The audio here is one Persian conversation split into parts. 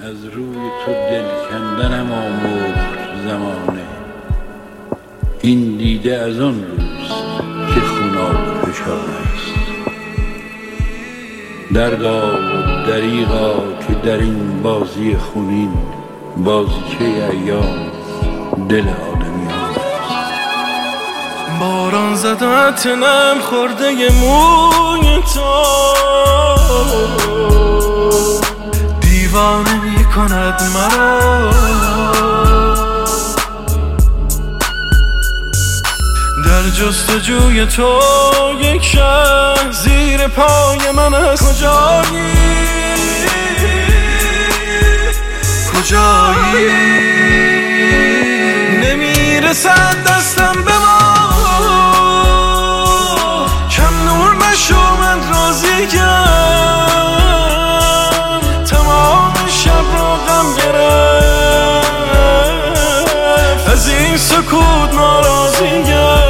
از روی تو دل کندنم آموخت زمانه. این دیده از آن روست که خوناب فشان است. دردا و دریغا که در این بازی خونین بازیچه ایام دل آدمیان است. باران زدت نم خورده موی تو دیوانه می کند مرا. در جستجوی تو یک شهر زیر پای من است. کجایی نمیرسد دستم به ما. کم نور مشو من راضیم. تمام شب را غم گرفت. از این سکوت ناراضیم.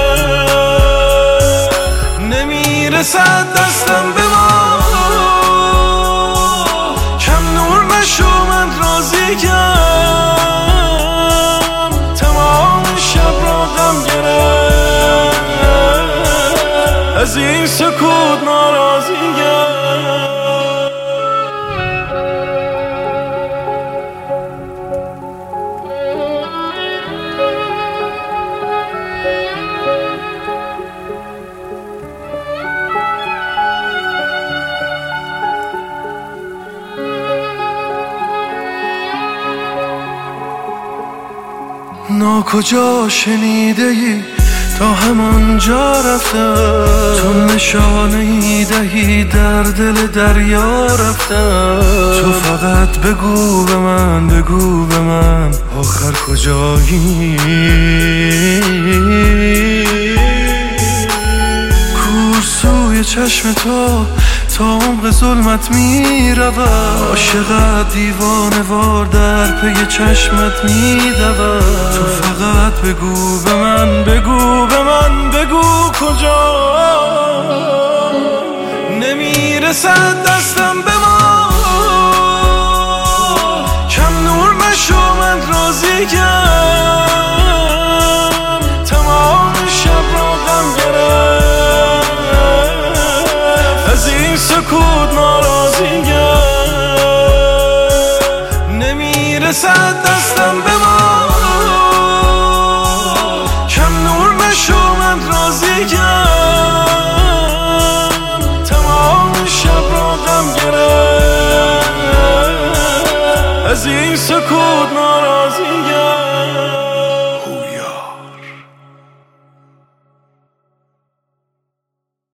نمیرسد دستم به ما. کم نور مشو من راضیم. تمام شب را غم گرفت. از این سکوت ناراضیم. ناکجا شنیده ای تا همانجا رفتم. تو نشانه ای دهی در دل دریا رفتم. تو فقط بگو به من، بگو به من آخر کجایی. کورسوی چشم تو تا عمق ظلمت می رود. عاشقت دیوانه وار در پی چشمت می دود. تو فقط بگو به من، بگو به من، بگو کجا. نمیرسد دستم به ما. کم نور مشو من راضیم. تمام شب را غم گرفت. از این سکوت ناراضیم. نمیرسد دستم به ما. کم نور مشو من راضیم. تمام شب را غم گرفت. از این سکوت ناراضیم.